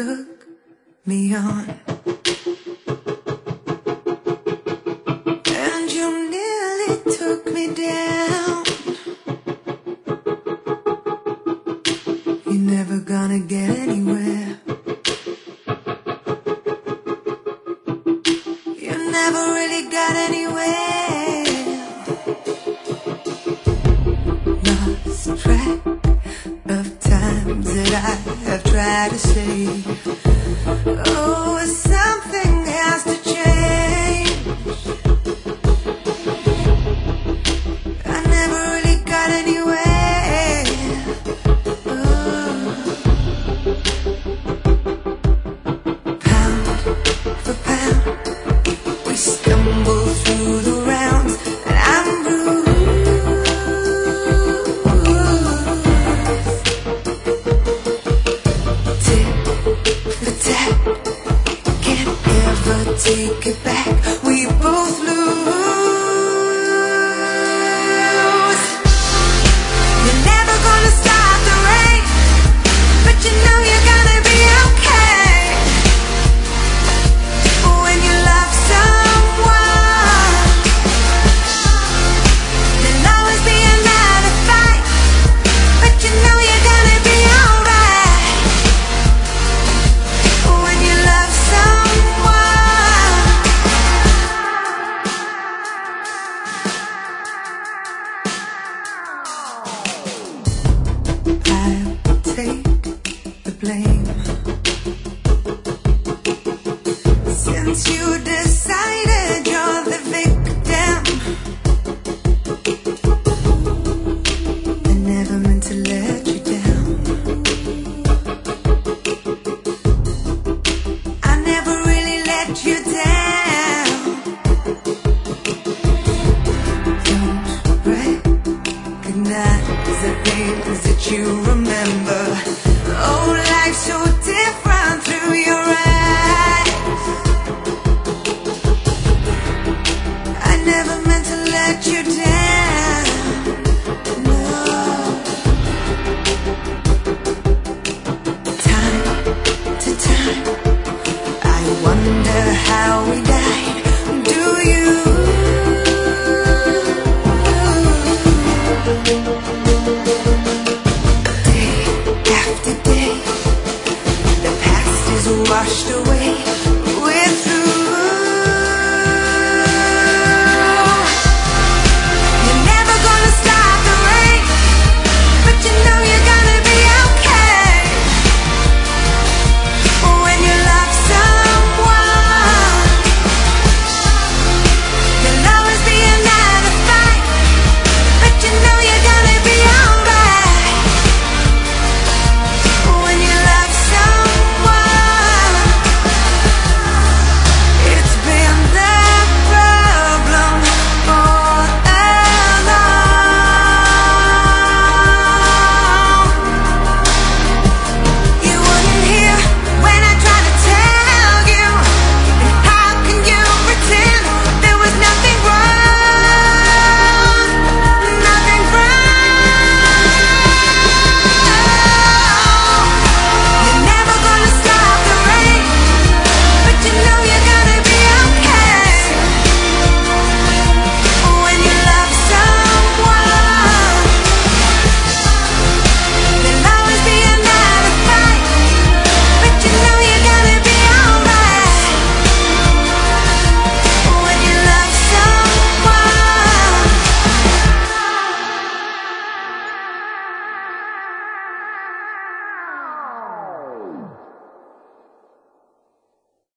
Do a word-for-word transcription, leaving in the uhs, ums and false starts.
took me on, and you nearly took me down. You're never gonna get anywhere. You never really got anywhere. Lost track of times that I have tried to say, oh, something has to change. I never really got anywhere. Oh. Pound for pound, we stumble through the rounds, and I'm bruised. Take it back, we both lose. You're never gonna stop the rain, but you know you're gonna be okay. When you love someone, there'll always be another fight, but you know you're gonna be alright. When you love someone, take the blame. Since you decided you're the victim, I never meant to let you down. I never really let you down. Don't recognize the things that you remember. Oh, life's so different through your eyes. I never meant to let you down, no. Time to time, I wonder how we died. Do you? Washed away.